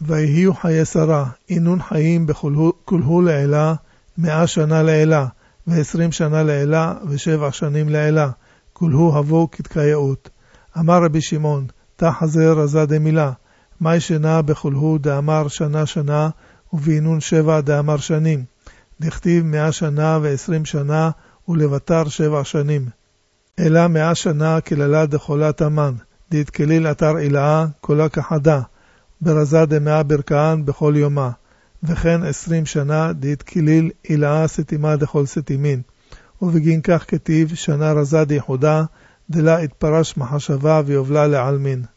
ויהיו חיי שרה, אינון חיים בכלהו לעילה, 100 שנה לעילה, ו20 שנה לעילה, ו7 שנים לעילה, כלהו הבו כתקייעות. אמר רבי שמעון, תחזר רזה דמילה, מי שנה בכלהו דאמר שנה שנה, ובאינון 7 דאמר שנים, דכתיב 100 שנה ו20 שנה, ולבטר 7 שנים. אלא 100 שנה כללה דחולת המן, דתכליל אתר אילאה, כולה כחדה, ברזה דמאה ברכאן בכל יומה, וכן 20 שנה דתכליל אילאה סתימה דכל סתימין, ובגין כך כתיב שנה רזה דיחודה, דלה התפרש מחשבה ויובלה לעלמין.